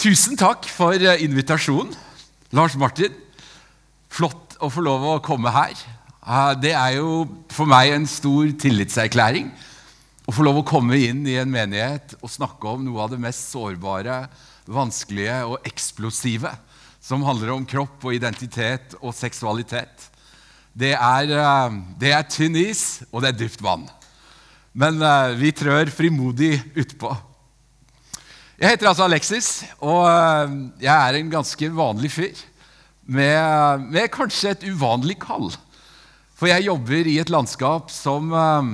Tusen takk for invitasjonen, Lars Martin. Flott å få lov å komme her. Det jo for meg en stor tillitserklæring å få lov å komme inn i en menighet og snakke om noe av det mest sårbare, vanskelige og eksplosive som handler om kropp og identitet og seksualitet. Det tynn is, og det dypt vann. Men vi trør frimodig utpå. Jeg heter altså Alexis, og jeg en ganske vanlig fyr med kanskje et uvanlig kall. For jeg jobber i et landskap som,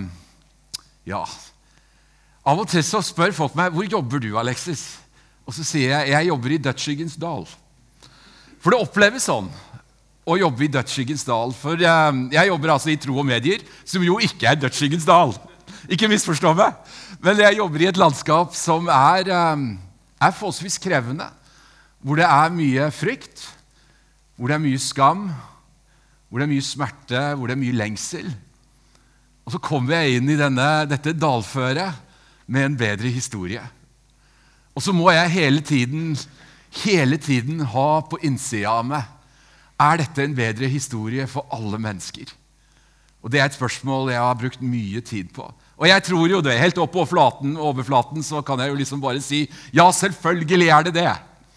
av og til så spør folk meg, hvor jobber du, Alexis? Og så sier jeg jobber i Dødsskyggens dal. For det oppleves sånn å jobbe i Dødsskyggens dal. For jeg jobber altså i tro og medier, som jo ikke Dødsskyggens dal. Ikke misforstå meg, men jeg jobber i et landskap som forholdsvis krevende, hvor det mye frykt, hvor det mye skam, hvor det mye smerte, hvor det mye lengsel. Og så kommer jeg inn i dette dalføret med en bedre historie. Og så må jeg hele tiden ha på innsida av meg, dette en bedre historie for alle mennesker? Og det et spørsmål jeg har brukt mye tid på. Og jeg tror jo det, helt opp på overflaten, så kan jeg jo liksom bare si, ja, selvfølgelig det det.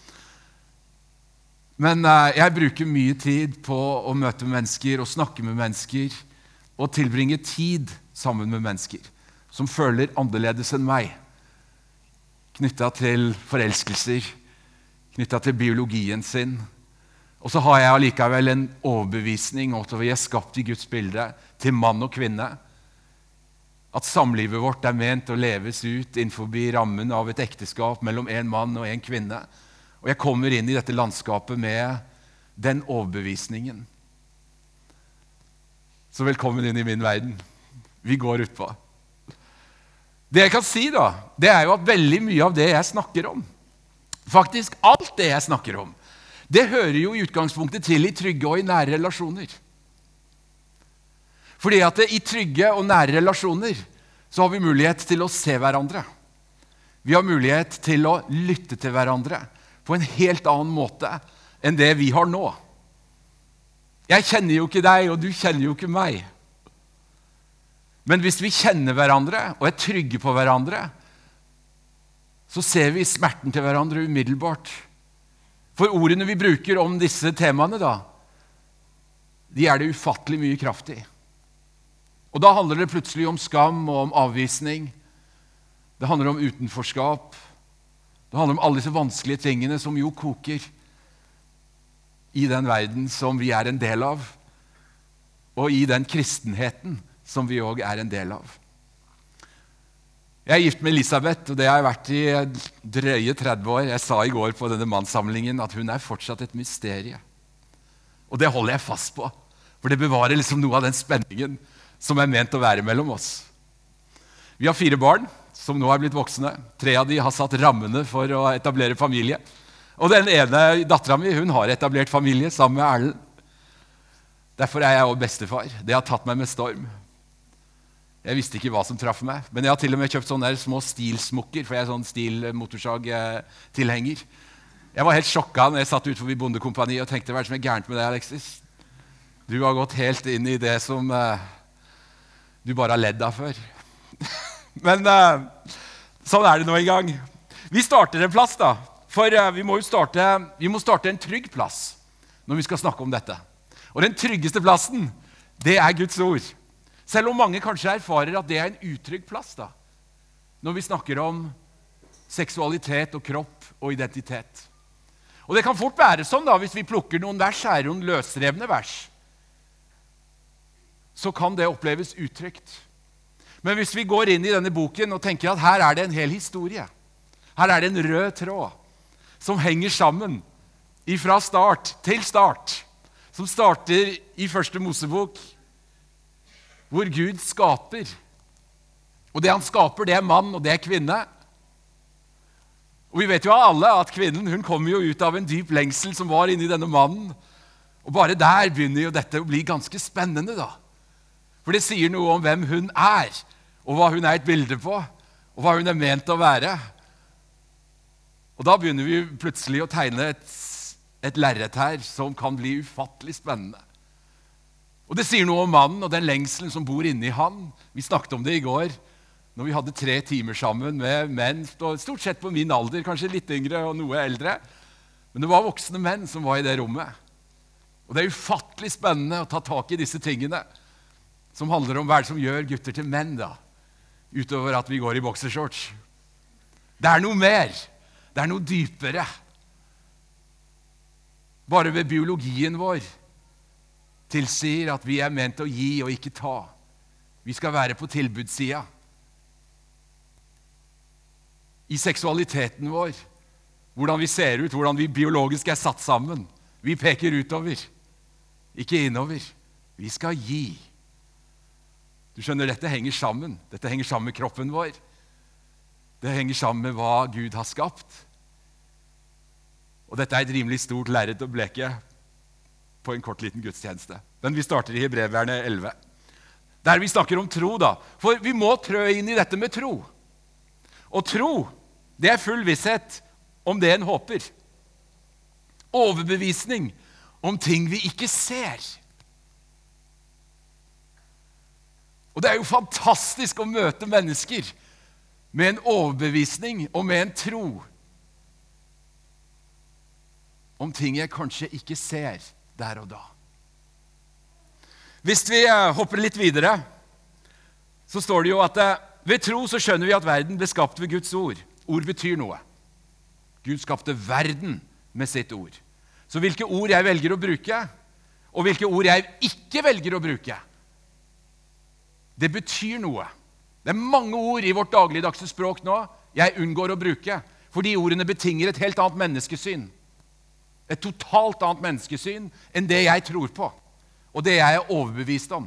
Men jeg bruker mye tid på å møte mennesker og snakke med mennesker og tilbringe tid sammen med mennesker som føler annerledes enn meg, knyttet til forelskelser, knyttet til biologien sin. Og så har jeg allikevel en overbevisning om at vi skapt i Guds bilde til mann og kvinne, at samlivet vårt ment å leves ut innenfor rammen av et ekteskap mellom en mann og en kvinne. Og jeg kommer inn i dette landskapet med den overbevisningen. Så velkommen inn i min verden. Vi går utpå. Det jeg kan si da, det jo at veldig mye av det jeg snakker om, faktisk alt det jeg snakker om, det hører jo i utgangspunktet til i trygge og i nære relasjoner. Fordi at i trygge og nære relasjoner så har vi mulighet til å se hverandre. Vi har mulighet til å lytte til hverandre på en helt annen måte enn det vi har nå. Jeg kjenner jo ikke deg, og du kjenner jo ikke meg. Men hvis vi kjenner hverandre og trygge på hverandre, så ser vi smerten til hverandre umiddelbart. For ordene vi bruker om disse temaene da, de det ufattelig mye kraft i. Og da handler det plutselig om skam og om avvisning. Det handler om utenforskap. Det handler om alle disse vanskelige tingene som jo koker i den verden som vi en del av, og i den kristenheten som vi også en del av. Jeg gift med Elisabeth, og det har jeg vært i drøye 30 år. Jeg sa i går på denne mannssamlingen at hun fortsatt et mysterie. Og det holder jeg fast på, for det bevarer liksom noe av den spenningen som ment å være mellom oss. Vi har 4 barn som nå blitt voksne. 3 av de har satt rammene for å etablere familie. Og den ene datteren min, hun har etablert familie sammen med Erlend. Derfor jeg også bestefar. Det har tatt meg med storm. Jeg visste ikke hva som traff meg, men jeg har til og med kjøpt sånne små stilsmukker, for jeg sånn stilmotorsag-tilhenger. Jeg var helt sjokket når jeg satt ut forbi bondekompaniet og tenkte, hva som gærent med deg, Alexis? Du har gått helt inn i det som du bare har ledd av før. Men sånn det nå en gang. Vi starter en plass da, for vi må starte en trygg plass når vi skal snakke om dette. Og den tryggeste plassen, det Guds ord. Selv om mange kanskje erfarer at det en utrygg plass da, når vi snakker om seksualitet og kropp og identitet. Og det kan fort være sånn da, hvis vi plukker noen vers her, noen løsrevne vers, så kan det oppleves utrygt. Men hvis vi går inn i denne boken og tenker at her det en hel historie, her det en rød tråd som henger sammen fra start til start, som starter i første Mosebok, hvor Gud skaper. Og det han skaper, det mann og det kvinne. Og vi vet jo alle at kvinnen, hun kommer jo ut av en dyp lengsel som var inne i denne mannen. Og bare der begynner jo dette å bli ganske spennende da. For det sier noe om hvem hun og hva hun et bilde på, og hva hun ment å være. Og da begynner vi plutselig å tegne et lerret her som kan bli ufattelig spennende. Og det sier noe om mannen og den lengselen som bor inne i han. Vi snakket om det i går, når vi hadde 3 timer sammen med menn, stort sett på min alder, kanskje litt yngre og noe eldre. Men det var voksne menn som var i det rommet. Og det er ufattelig spennende å ta tak i disse tingene, som handler om hva det som gjør gutter til menn da, utover at vi går i boksershorts. Det er noe mer. Det er noe dypere. Bare ved biologien vår tilsier at vi er ment å gi og ikke ta. Vi skal være på tilbudssida. I seksualiteten vår, hvordan vi ser ut, hvordan vi biologisk er satt sammen. Vi peker utover, ikke innover. Vi skal gi. Du skjønner, dette henger sammen. Dette henger sammen med kroppen vår. Det henger sammen med hva Gud har skapt. Og dette er et rimelig stort lerret å bleke på en kort liten gudstjeneste. Men vi starter i Hebreerne 11. Der vi snakker om tro da. For vi må trø inn i dette med tro. Og tro, det er full visshet om det en håper. Overbevisning om ting vi ikke ser. Og det er jo fantastisk å møte mennesker med en overbevisning og med en tro om ting jeg kanskje ikke ser der og da. Hvis vi hopper litt videre, så står det jo at ved tro så skjønner vi at verden ble skapt ved Guds ord. Ord betyr noe. Gud skapte verden med sitt ord. Så hvilke ord jeg velger å bruke, og hvilke ord jeg ikke velger å bruke, det betyr noe. Det er mange ord i vårt dagligdagse språk nå jeg unngår å bruke, fordi ordene betinger et helt annet menneskesyn. Et totalt annet menneskesyn enn det jeg tror på, og det jeg er overbevist om.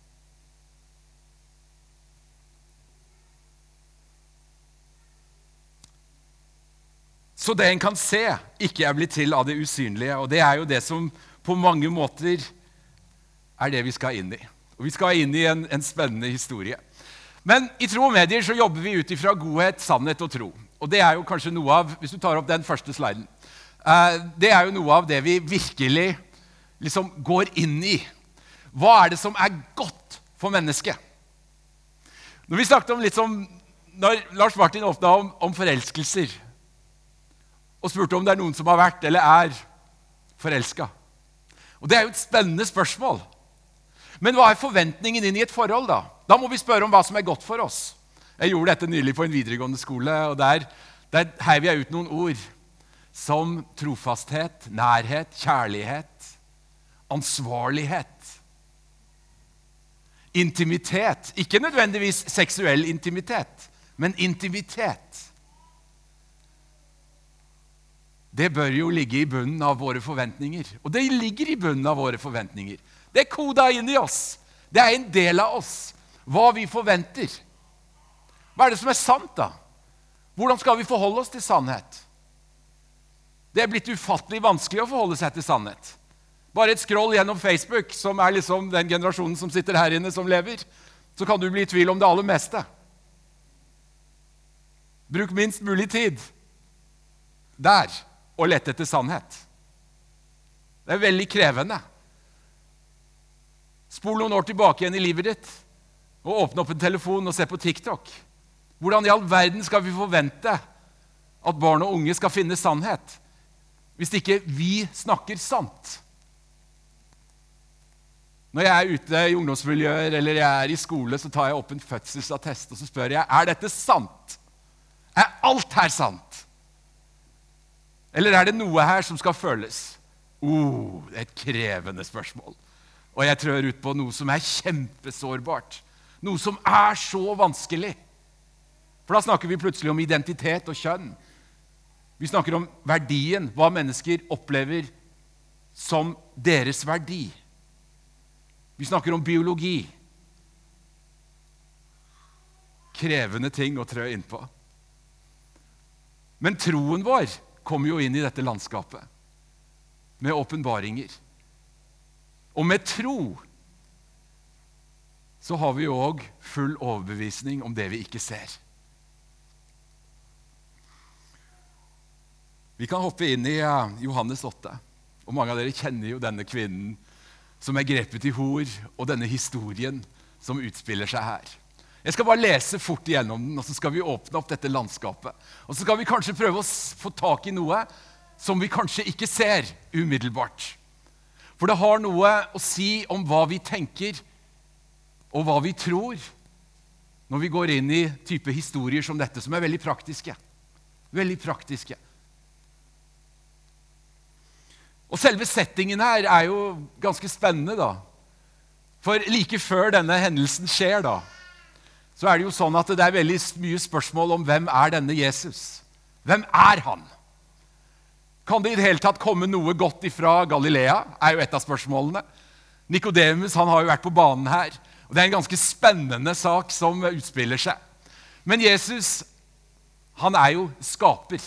Så det en kan se, ikke er blitt til av det usynlige, og det er jo det som på mange måter er det vi skal inn i. Og vi skal inn i en spennende historie. Men i Tro og Medier så jobber vi ut ifra godhet, sannhet og tro. Og det er jo kanskje noe av, hvis du tar opp den første sliden, det er jo noe av det vi virkelig liksom går inn i. Hva er det som er godt for mennesket? Når vi snakket om litt som, når Lars Martin åpnet om forelskelser, og spurte om det er noen som har vært eller er forelsket. Og det er jo et spennende spørsmål. Men hva er forventningen inn i et forhold da? Da må vi spørre om hva som er godt for oss. Jeg gjorde dette nylig på en videregående skole, og der heiv jeg ut noen ord som trofasthet, nærhet, kjærlighet, ansvarlighet, intimitet. Ikke nødvendigvis seksuell intimitet, men intimitet. Det bør jo ligge i bunnen av våre forventninger. Og det ligger i bunnen av våre forventninger. Det er kodet inn i oss. Det er en del av oss. Hva vi forventer. Hva er det som er sant da? Hvordan skal vi forholde oss til sannhet? Det er blitt ufattelig vanskelig å forholde seg til sannhet. Bare et scroll gjennom Facebook, som er liksom den generasjonen som sitter her inne som lever, så kan du bli i tvil om det aller meste. Bruk minst mulig tid der og lette etter sannhet. Det er veldig krevende. Spol noen år tilbake igjen i livet ditt, og åpne opp en telefon og se på TikTok. Hvordan i all verden skal vi forvente at barn og unge skal finne sannhet, hvis ikke vi snakker sant? Når jeg er ute i ungdomsmiljøer, eller jeg er i skole, så tar jeg opp en fødselsattest, og så spør jeg, er dette sant? Er alt her sant? Eller er det noe her som skal føles? Det er et krevende spørsmål. Og jeg trør ut på noe som er kjempesårbart. Noe som er så vanskelig. For da snakker vi plutselig om identitet og kjønn. Vi snakker om verdien, hva mennesker opplever som deres verdi. Vi snakker om biologi. Krevende ting å trø inn på. Men troen vår kommer jo inn i dette landskapet med åpenbaringer. Og med tro så har vi jo også full overbevisning om det vi ikke ser. Vi kan hoppe inn i Johannes 8, og mange av dere kjenner jo denne kvinnen som er grepet i hor, og denne historien som utspiller seg her. Jeg skal bare lese fort igjennom den, og så skal vi åpne opp dette landskapet. Og så skal vi kanskje prøve å få tak i noe som vi kanskje ikke ser umiddelbart. For det har noe å si om hva vi tenker, og hva vi tror, når vi går inn i type historier som dette, som er veldig praktiske. Veldig praktiske. Og selve settingen her er jo ganske spennende da. For like før denne hendelsen skjer da, så er det jo sånn at det er veldig mye spørsmål om hvem er denne Jesus? Hvem er han? Kan det i det hele tatt komme noe godt ifra Galilea? Er jo et av spørsmålene. Nikodemus, han har jo vært på banen her. Og det er en ganske spennende sak som utspiller seg. Men Jesus, han er jo skaper.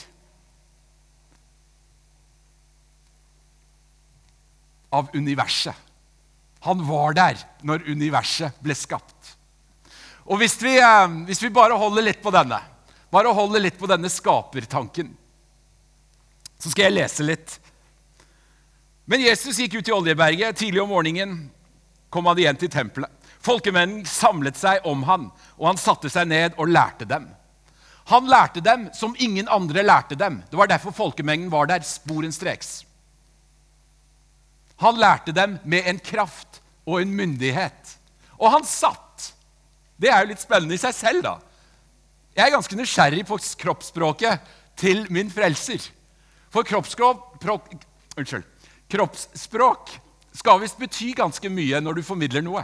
Av universet. Han var der når universet ble skapt. Og hvis vi bare holder litt på denne skapertanken, så skal jeg lese litt. Men Jesus gikk ut i Oljeberget. Tidlig om morgenen kom han igjen til tempelet. Folkemennen samlet seg om han, og han satte seg ned og lærte dem. Han lærte dem som ingen andre lærte dem. Det var derfor folkemengden var der sporenstreks. Han lærte dem med en kraft og en myndighet. Og han satt. Det er jo litt spennende i seg selv da. Jeg er ganske nysgjerrig på kroppsspråket til min frelser. For kroppsspråk skal visst bety ganske mye når du formidler noe.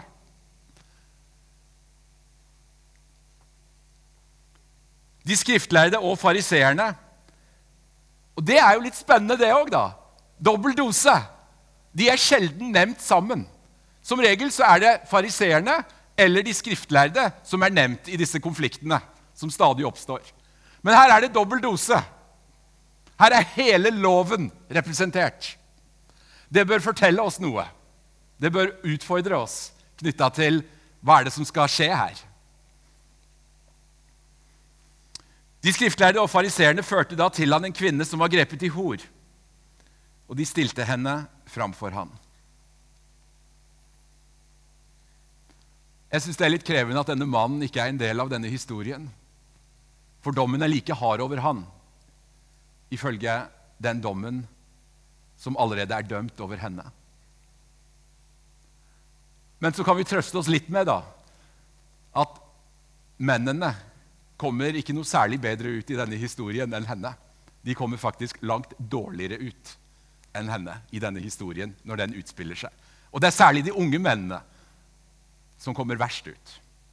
De skriftlærde og fariseerne. Og det er jo litt spennende det også da. Dobbel dose. De er sjelden nevnt sammen. Som regel så er det fariseerne eller de skriftlærde som er nevnt i disse konfliktene som stadig oppstår. Men her er det dobbel dose. Her er hele loven representert. Det bør fortelle oss noe. Det bør utfordre oss knyttet til hva er det som skal skje her. De skriftlærde og fariseerne førte da til han en kvinne som var grepet i hor, og de stilte henne framfor han. Jeg synes det er litt krevende at denne mannen ikke er en del av denne historien, for dommen er like hard over han, ifølge den dommen som allerede er dømt over henne. Men så kan vi trøste oss litt med da, at mennene kommer ikke noe særlig bedre ut i denne historien enn henne. De kommer faktisk langt dårligere ut enn henne i denne historien når den utspiller seg. Og det er særlig de unge mennene som kommer verst ut.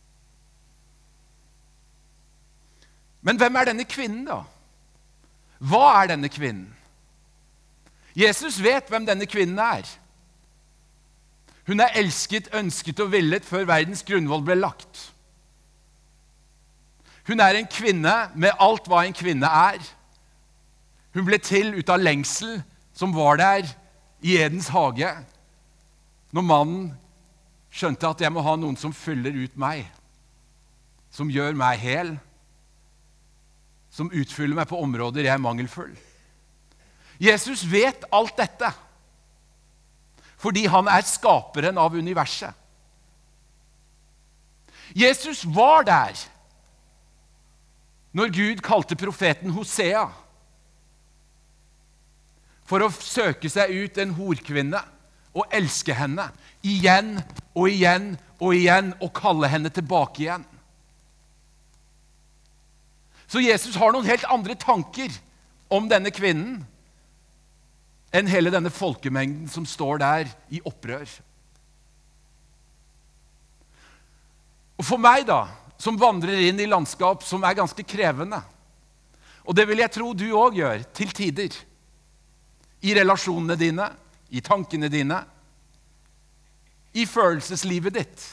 Men hvem er denne kvinnen da? Hva er denne kvinnen? Jesus vet hvem denne kvinnen er. Hun er elsket, ønsket og villet før verdens grunnvoll ble lagt. Hun er en kvinne med alt hva en kvinne er. Hun ble til ut av lengsel som var der i Edens hage, når mannen skjønte at jeg må ha noen som fyller ut meg, som gjør meg hel, som utfyller meg på områder jeg er mangelfull. Jesus vet alt dette, fordi han er skaperen av universet. Jesus var der når Gud kalte profeten Hosea for å søke seg ut en horkvinne og elske henne igjen og igjen og igjen og kalle henne tilbake igjen. Så Jesus har noen helt andre tanker om denne kvinnen enn hele denne folkemengden som står der i opprør. Og for meg da, som vandrer inn i landskap som er ganske krevende, og det vil jeg tro du også gjør til tider, i relasjonene dine, i tankene dine, i følelseslivet ditt,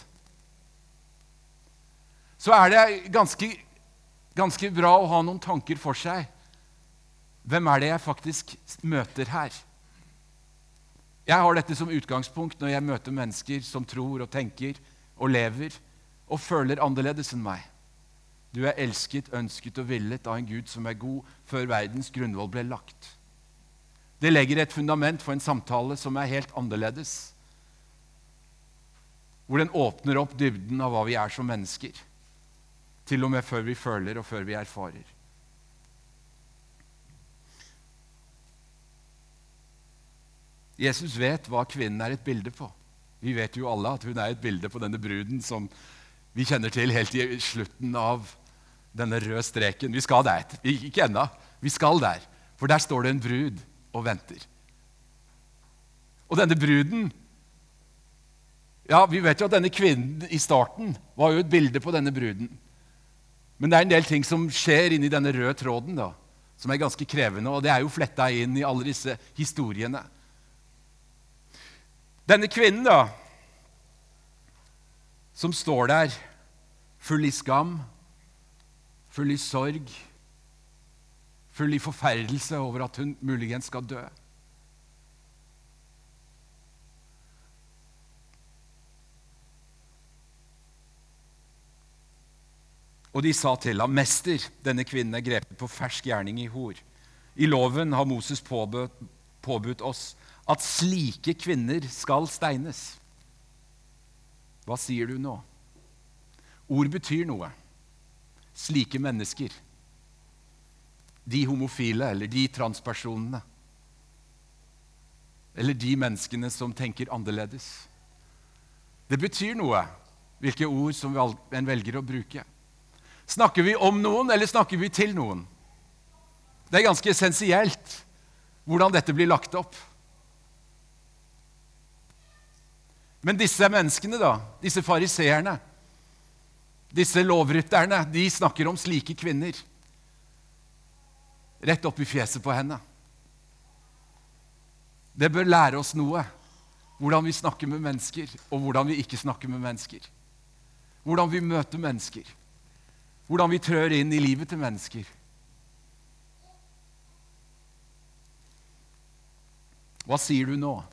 så er det ganske bra å ha noen tanker for seg. Hvem er det jeg faktisk møter her? Jeg har dette som utgangspunkt når jeg møter mennesker som tror og tenker og lever og føler annerledes enn meg. Du er elsket, ønsket og villet av en Gud som er god før verdens grunnvoll ble lagt. Det legger et fundament for en samtale som helt annerledes. Hvor den åpner opp dybden av hva vi som mennesker. Til og med før vi føler og før vi erfarer. Jesus vet hva kvinnen et bilde på. Vi vet jo alle at hun et bilde på denne bruden som vi kjenner til helt i slutten av denne røde streken. Vi skal der. Ikke ennå. Vi skal der. For der står det en brud og venter. Og denne bruden, ja, vi vet jo at denne kvinnen i starten var jo et bilde på denne bruden. Men det en del ting som skjer inni denne røde tråden da, som ganske krevende, og det jo flettet inn i alle disse historiene. Denne kvinnen da, som står der, full i skam, full i sorg, full i forferdelse over at hun muligens skal dø. Og de sa til ham, «Mester, denne kvinnen grepet på fersk gjerning i hor. I loven har Moses påbudt oss at slike kvinner skal steines.» Hva sier du nå? Ord betyr noe. Slike mennesker. De homofile, eller de transpersonene. Eller de menneskene som tenker annerledes. Det betyr noe, hvilke ord som en velger å bruke. Snakker vi om noen, eller snakker vi til noen? Det ganske essensielt hvordan dette blir lagt opp. Men disse menneskene da, disse fariseerne, disse lovrytterne, de snakker om slike kvinner. Rett opp i fjeset på henne. Det bør lære oss noe. Hvordan vi snakker med mennesker, og hvordan vi ikke snakker med mennesker. Hvordan vi møter mennesker. Hvordan vi trør inn i livet til mennesker. Hva sier du nå?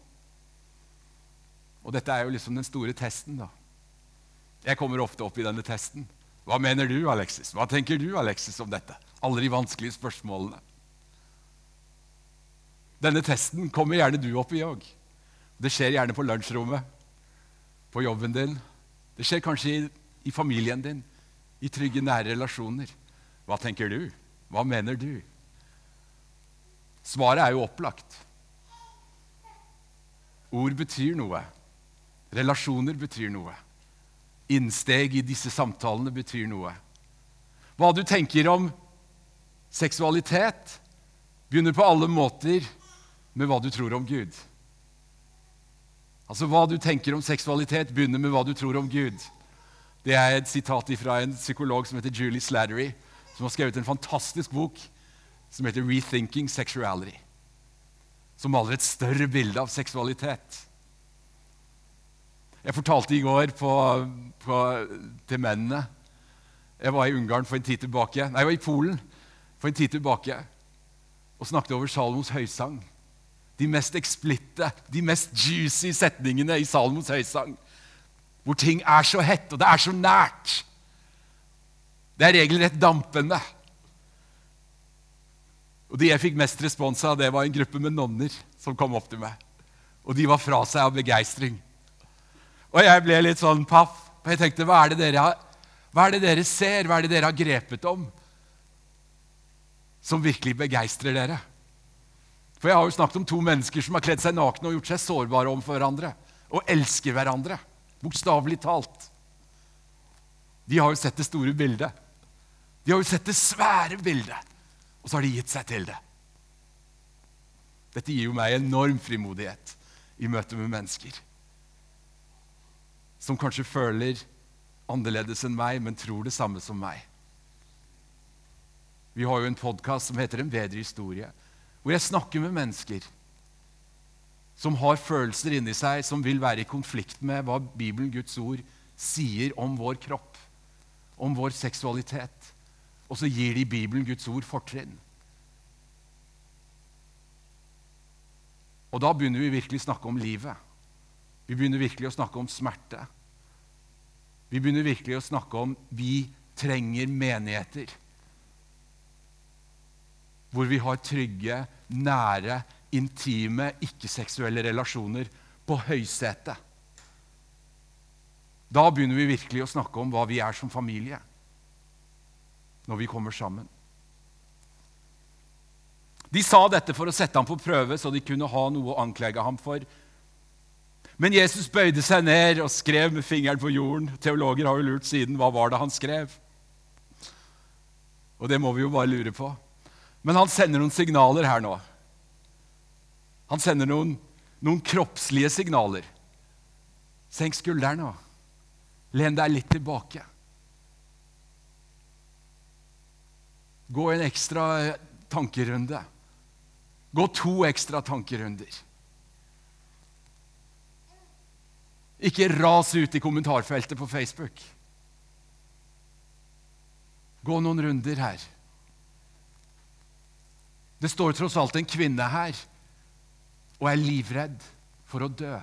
Og dette jo liksom den store testen da. Jeg kommer ofte opp i denne testen. Hva mener du, Alexis? Hva tenker du, Alexis, om dette? Alle de vanskelige spørsmålene. Denne testen kommer gjerne du opp i også. Det skjer gjerne på lunsjrommet, på jobben din. Det skjer kanskje i familien din, i trygge, nære relasjoner. Hva tenker du? Hva mener du? Svaret jo opplagt. Ord betyr noe. Relasjoner betyr noe. Innsteg i disse samtalene betyr noe. Hva du tenker om seksualitet begynner på alle måter med hva du tror om Gud. Altså hva du tenker om seksualitet begynner med hva du tror om Gud. Det et sitat fra en psykolog som heter Julie Slattery, som har skrevet en fantastisk bok som heter Rethinking Sexuality, som maler et større bilde av seksualitet. Jeg fortalte i går til mennene. Jeg var i Ungarn for en tid tilbake. Nei, jeg var i Polen for en tid tilbake og snakket over Salomos høysang. De mest eksplitte, de mest juicy setningene i Salomos høysang. Hvor ting så hett, og det så nært. Det regelrett dampende. Og de jeg fikk mest respons av, det var en gruppe med nonner som kom opp til meg. Og de var fra seg av begeistring. Og jeg ble litt sånn paff. Og jeg tenkte, hva det dere ser? Hva det dere har grepet om? Som virkelig begeistrer dere. For jeg har jo snakket om to mennesker som har kledd seg nakne og gjort seg sårbare om for hverandre. Og elsker hverandre. Bokstavelig talt. De har jo sett det store bildet. De har jo sett det svære bildet. Og så har de gitt seg til det. Dette gir jo meg enorm frimodighet i møte med mennesker. Som kanskje føler annerledes enn meg, men tror det samme som meg. Vi har jo en podcast som heter En bedre historie, hvor jeg snakker med mennesker som har følelser inni seg, som vil være i konflikt med hva Bibelen, Guds ord, sier om vår kropp, om vår seksualitet. Og så gir de Bibelen, Guds ord, fortrinn. Og da begynner vi virkelig å snakke om livet. Vi begynner virkelig å snakke om smerte. Vi begynner virkelig å snakke om vi trenger menigheter. Hvor vi har trygge, nære, intime, ikke-seksuelle relasjoner på høysetet. Da begynner vi virkelig å snakke om hva vi er som familie, når vi kommer sammen. De sa dette for å sette ham på prøve, så de kunne ha noe å anklage ham for. Men Jesus bøyde seg ned og skrev med fingeren på jorden. Teologer har jo lurt siden, hva var det han skrev? Og det må vi jo bare lure på. Men han sender noen signaler her nå. Han sender noen kroppslige signaler. Senk skulderen nå. Len deg litt tilbake. Gå en ekstra tankerunde. Gå 2 ekstra tankerunder. Ikke ras ut i kommentarfeltet på Facebook. Gå noen runder her. Det står tross alt en kvinne her, og er livredd for å dø.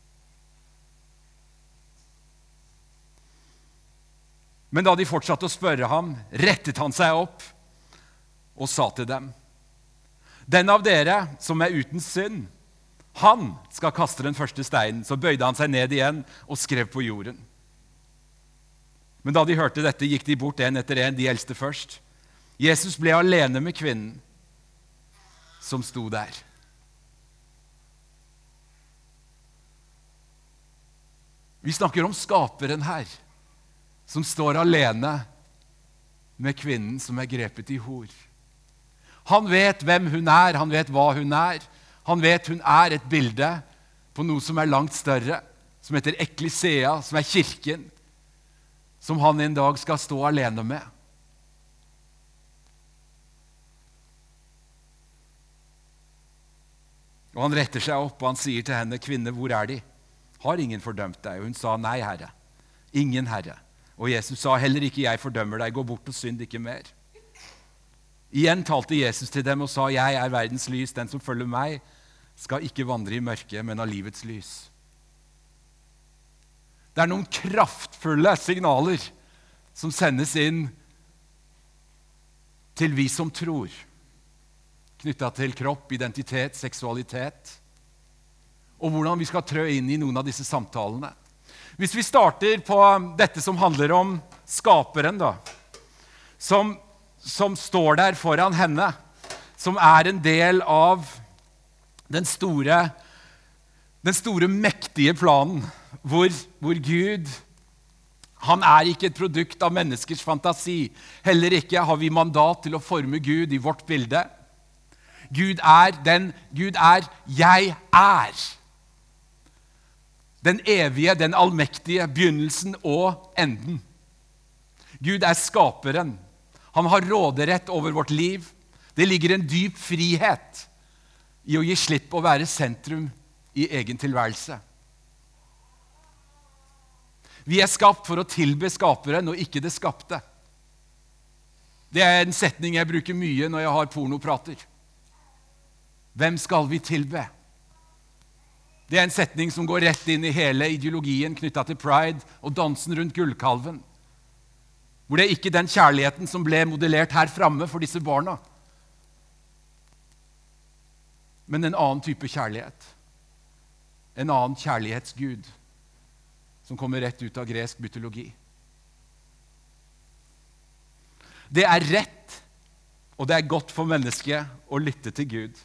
Men da de fortsatte å spørre ham, rettet han seg opp og sa til dem: Den av dere som er uten synd, han skal kaste den første steinen. Så bøyde han seg ned igjen og skrev på jorden. Men da de hørte dette, gikk de bort en etter en, de eldste først. Jesus ble alene med kvinnen som sto der. Vi snakker om skaperen her, som står alene med kvinnen som er grepet i hor. Han vet hvem hun er, han vet hva hun er. Han vet hun er et bilde på noe som er langt større, som heter Ekklesia, som er kirken, som han en dag skal stå alene med. Og han retter seg opp, og han sier til henne: Kvinne, hvor er de? Har ingen fordømt deg? Og hun sa: Nei, Herre. Ingen, Herre. Og Jesus sa: Heller ikke jeg fordømmer deg. Gå bort og synd ikke mer. Igjen talte Jesus til dem og sa: Jeg er verdens lys. Den som følger meg, skal ikke vandre i mørket, men ha livets lys. Det er noen kraftfulle signaler som sendes inn til vi som tror, knyttet til kropp, identitet, seksualitet, og hvordan vi skal trø inn i noen av disse samtalene. Hvis vi starter på dette som handler om skaperen, da, som står der foran henne, som er en del av den store mektige planen, hvor Gud, han er ikke et produkt av menneskers fantasi. Heller ikke har vi mandat til å forme Gud i vårt bilde. Gud er jeg er. Den evige, den allmektige, begynnelsen og enden. Gud er skaperen. Han har råderett over vårt liv. Det ligger en dyp frihet i å gi slipp å være sentrum i egen tilværelse. Vi er skapt for å tilbe skaperen og ikke det skapte. Det er en setning jeg bruker mye når jeg har pornoprater. Hvem skal vi tilbe? Det er en setning som går rett inn i hele ideologien knyttet til pride og dansen rundt gullkalven. Hvor det er ikke den kjærligheten som ble modellert her framme for disse barna, men en annen type kjærlighet. En annen kjærlighetsgud som kommer rett ut av gresk mytologi. Det er rett, og det er godt for mennesket å lytte til Gud.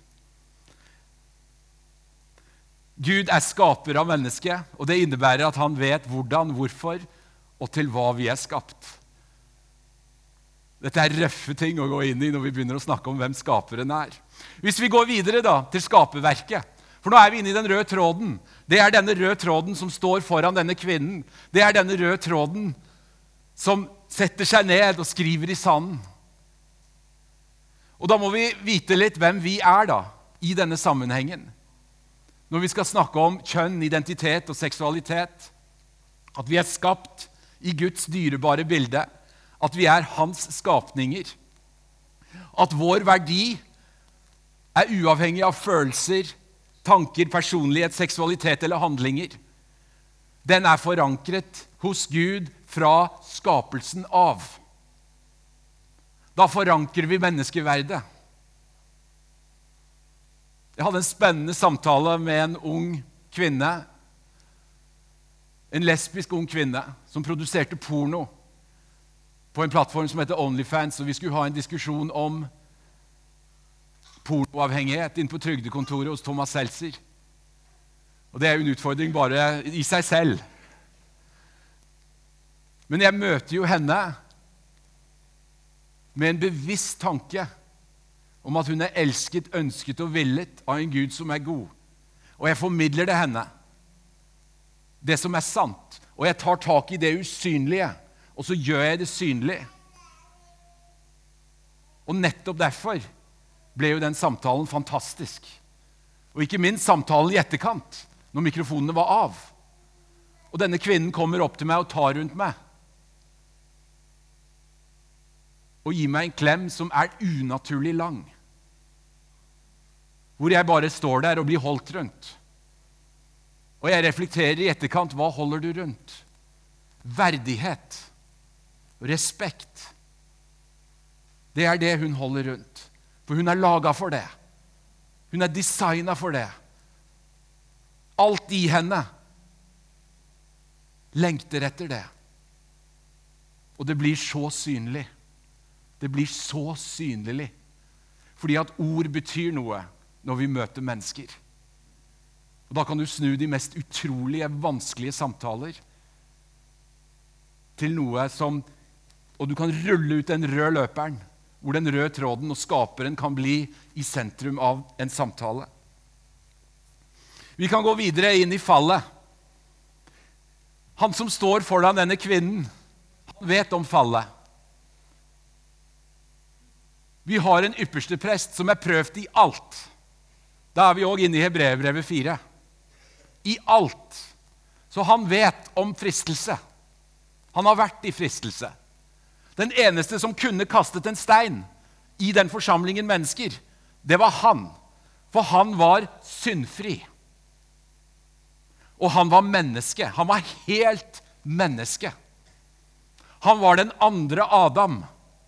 Gud er skaper av mennesket, og det innebærer at han vet hvordan, hvorfor og til hva vi er skapt. Dette er røffe ting å gå inn i når vi begynner å snakke om hvem skaperen er. Hvis vi går videre da, til skaperverket, for nå er vi inne i den røde tråden. Det er denne røde tråden som står foran denne kvinnen. Det er denne røde tråden som setter seg ned og skriver i sanden. Og da må vi vite litt hvem vi er da, i denne sammenhengen. Når vi skal snakke om kjønn, identitet og seksualitet, at vi er skapt i Guds dyrebare bilde, at vi er hans skapninger, at vår verdi er uavhengig av følelser, tanker, personlighet, seksualitet eller handlinger. Den er forankret hos Gud fra skapelsen av. Da forankrer vi menneskeverdet. Jeg hadde en spennende samtale med en ung kvinne, en lesbisk ung kvinne, som produserte porno på en plattform som heter OnlyFans, og vi skulle ha en diskusjon om pornoavhengighet inn på trygdekontoret hos Thomas Seltzer. Og det er jo en utfordring bare i seg selv. Men jeg møter jo henne med en bevisst tanke om at hun er elsket, ønsket og villet av en Gud som er god. Og jeg formidler det henne, det som er sant. Og jeg tar tak i det usynlige, og så gjør jeg det synlig. Og nettopp derfor ble jo den samtalen fantastisk. Og ikke minst samtalen i etterkant, når mikrofonene var av. Og denne kvinnen kommer opp til meg og tar rundt meg. Og gir meg en klem som er unaturlig lang. Hvor jeg bare står der og blir holdt rundt. Og jeg reflekterer i etterkant, hva holder du rundt? Verdighet, respekt. Det er det hun holder rundt. For hun er laget for det. Hun er designet for det. Alt i henne lengter etter det. Og det blir så synlig. Det blir så synlig. Fordi at ord betyr noe når vi møter mennesker. Og da kan du snu de mest utrolige, vanskelige samtaler til noe som, og du kan rulle ut den røde løperen, hvor den røde tråden og skaperen kan bli i sentrum av en samtale. Vi kan gå videre inn i fallet. Han som står foran denne kvinnen, han vet om fallet. Vi har en ypperste prest som er prøvd i alt. Da er vi også inne i Hebreerbrevet 4. I alt. Så han vet om fristelse. Han har vært i fristelse. Den eneste som kunne kastet en stein i den forsamlingen mennesker, det var han. For han var syndfri. Og han var menneske. Han var helt menneske. Han var den andre Adam.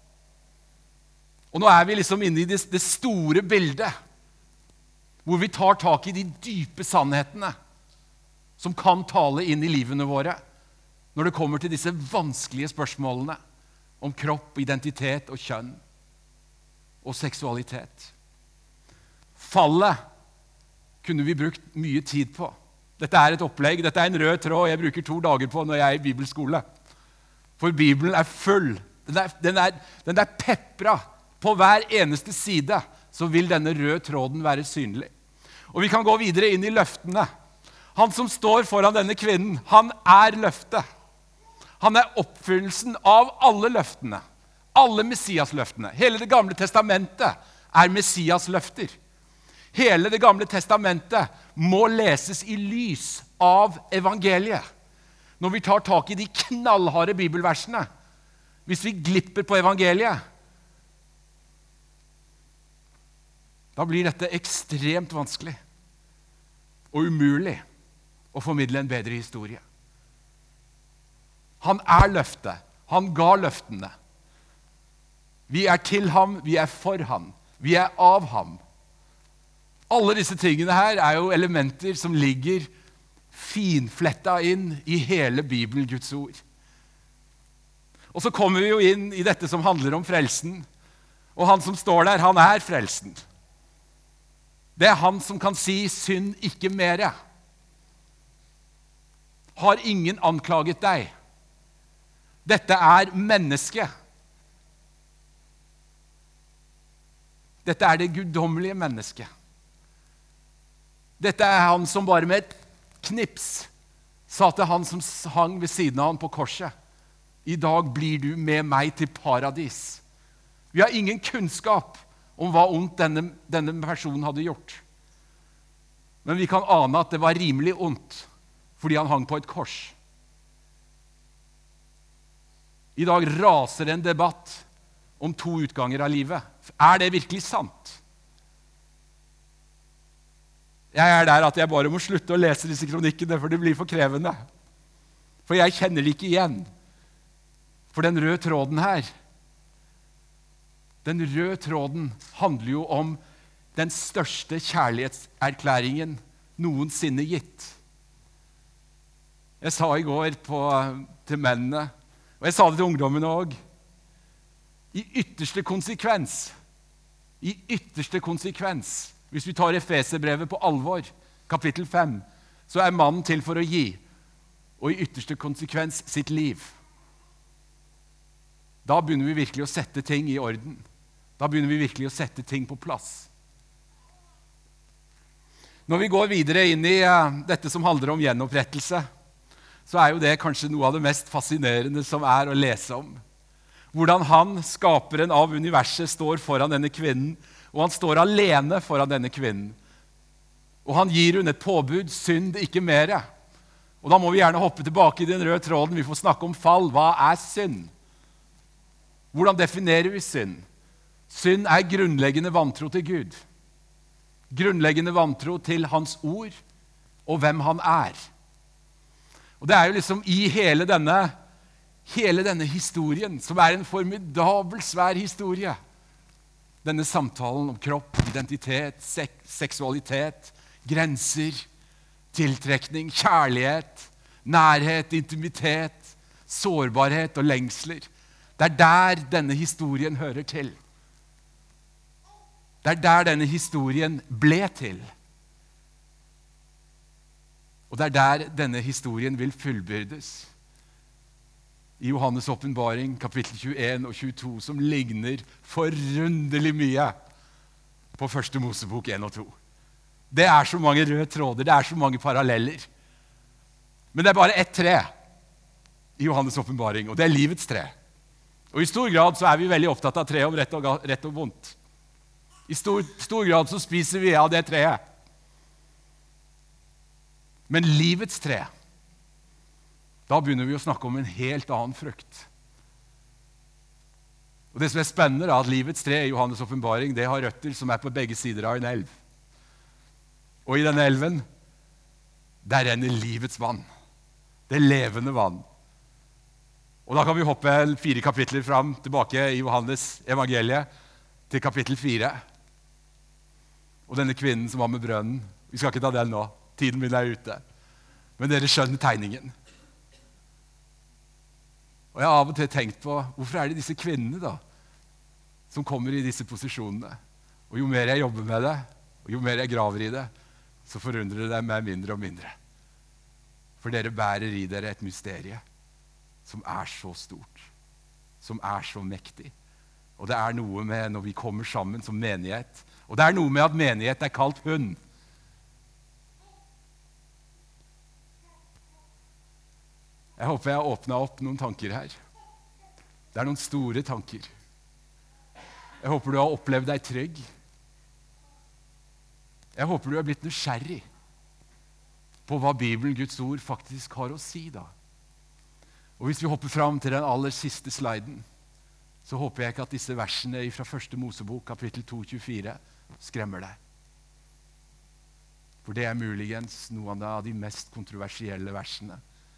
Og nå er vi liksom inne i det store bildet, hvor vi tar tak i de dype sannhetene som kan tale inn i livene våre når det kommer til disse vanskelige spørsmålene om kropp, identitet og kjønn og seksualitet. Fallet kunne vi brukt mye tid på. Dette er et opplegg, dette er en rød tråd jeg bruker 2 dager på når jeg er i bibelskole. For Bibelen er full. Den er pepra på hver eneste side, så vil denne røde tråden være synlig. Og vi kan gå videre inn i løftene. Han som står foran denne kvinnen, han er løftet. Han er oppfyllelsen av alle løftene. Alle Messias-løftene. Hele det gamle testamentet er Messias-løfter. Hele det gamle testamentet må leses i lys av evangeliet. Når vi tar tak i de knallharde bibelversene, hvis vi glipper på evangeliet, da blir dette ekstremt vanskelig og umulig å formidle en bedre historie. Han er løftet. Han ga løftene. Vi er til ham, vi er for ham, vi er av ham. Alle disse tingene her er jo elementer som ligger finflettet inn i hele Bibelen, Guds ord. Og så kommer vi jo inn i dette som handler om frelsen. Og han som står der, han er frelsen. Det er han som kan si, synd ikke mere. Har ingen anklaget deg? Dette er mennesket. Dette er det guddommelige mennesket. Dette er han som bare med et knips sa til han som hang ved siden av han på korset: I dag blir du med meg til paradis. Vi har ingen kunnskap om hva ondt denne personen hadde gjort. Men vi kan ane at det var rimelig ondt, fordi han hang på et kors. I dag raser en debatt om 2 utganger av livet. Er det virkelig sant? Jeg er der at jeg bare må slutte å lese disse kronikkene, for det blir for krevende. For jeg kjenner det ikke igjen. For den røde tråden her, den røde tråden handler jo om den største kjærlighetserklæringen noensinne gitt. Jeg sa i går til mennene, og jeg sa det til ungdommene også, i ytterste konsekvens, hvis vi tar Efeserbrevet på alvor, kapittel 5, så er mannen til for å gi, og i ytterste konsekvens sitt liv. Da begynner vi virkelig å sette ting i orden. Da begynner vi virkelig å sette ting på plass. Når vi går videre inn i dette som handler om gjenopprettelse, så er jo det kanskje noe av det mest fascinerende som er å lese om. Hvordan han, skaperen av universet, står foran denne kvinnen, og han står alene foran denne kvinnen. Og han gir henne et påbud, synd ikke mere. Og da må vi gjerne hoppe tilbake i den røde tråden, vi får snakke om fall. Hva er synd? Hvordan definerer vi synd? Synd er grunnleggende vantro til Gud. Grunnleggende vantro til hans ord og hvem han er. Og det er jo liksom i hele denne historien, som er en formidabel svær historie, denne samtalen om kropp, identitet, seksualitet, grenser, tiltrekning, kjærlighet, nærhet, intimitet, sårbarhet og lengsler. Det er der denne historien hører til. Det er der denne historien ble til. Og det er der denne historien vil fullbyrdes. I Johannes åpenbaring, kapittel 21 og 22, som ligner forunderlig mye på første Mosebok 1 og 2. Det er så mange røde tråder, det er så mange paralleller. Men det er bare ett tre i Johannes åpenbaring, og det er livets tre. Og i stor grad så er vi veldig opptatt av treet om rett og vondt. I stor grad så spiser vi av det treet. Men livets tre, da begynner vi å snakke om en helt annen frukt. Og det som er spennende er at livets tre i Johannes åpenbaring, det har røtter som er på begge sider av en elv. Og i denne elven, der renner livets vann. Det levende vann. Og da kan vi hoppe 4 kapitler fram, tilbake i Johannes evangeliet, til kapittel 4. Og denne kvinnen som var med brønnen, vi skal ikke ta den nå, tiden min er ute. Men dere skjønner tegningen. Og jeg har av og til tenkt på, hvorfor er det disse kvinnene da, som kommer i disse posisjonene? Og jo mer jeg jobber med det, og jo mer jeg graver i det, så forundrer det meg mindre og mindre. For dere bærer i dere et mysterie som er så stort, som er så mektig. Og det er noe med når vi kommer sammen som menighet, og det er noe med at menighet er kalt hund. Jeg håper jeg har åpnet opp noen tanker her. Det er noen store tanker. Jeg håper du har opplevd deg trygg. Jeg håper du har blitt nysgjerrig på hva Bibelen, Guds ord, faktisk har å si da. Og hvis vi hopper fram til den aller siste sliden, så håper jeg ikke at disse versene fra første Mosebok, kapittel 2, 24, skremmer deg. For det er muligens noen av de mest kontroversielle versene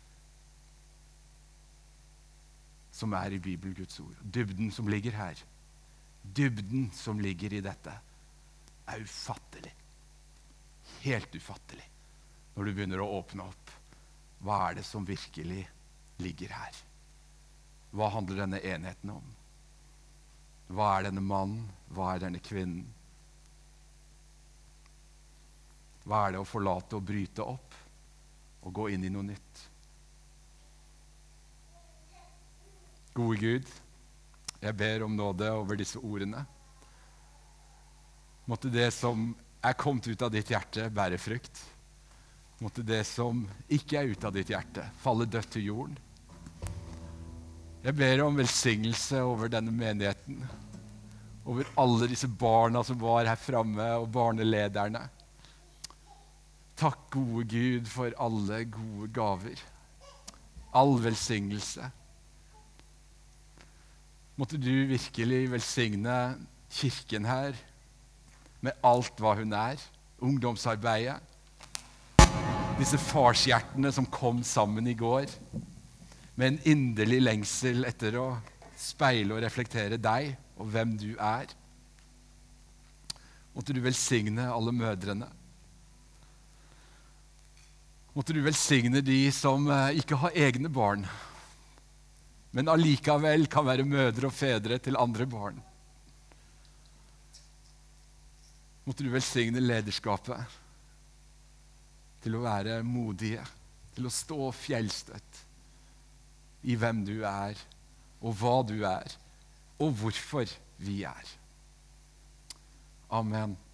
som er i Bibelen, Guds ord. Dybden som ligger her, dybden som ligger i dette, er ufattelig. Helt ufattelig. Når du begynner å åpne opp, hva er det som virkelig ligger her? Hva handler denne enheten om? Hva er denne mannen? Hva er denne kvinnen? Hva er det å forlate og bryte opp og gå inn i noe nytt? Gode Gud, jeg ber om nåde over disse ordene. Måtte det som er kommet ut av ditt hjerte, bære frukt. Måtte det som ikke er ut av ditt hjerte, falle dødt til jorden. Jeg ber om velsignelse over denne menigheten, over alle disse barna som var her fremme, og barnelederne. Takk, gode Gud, for alle gode gaver. All velsignelse. Måtte du virkelig velsigne kirken her med alt hva hun er, ungdomsarbeidet, disse farshjertene som kom sammen i går, med en inderlig lengsel etter å speile og reflektere deg og hvem du er. Måtte du velsigne alle mødrene. Måtte du velsigne de som ikke har egne barn, men allikevel kan være mødre og fedre til andre barn. Måtte du velsigne lederskapet til å være modige, til å stå fjellstøtt i hvem du er, og hva du er, og hvorfor vi er. Amen.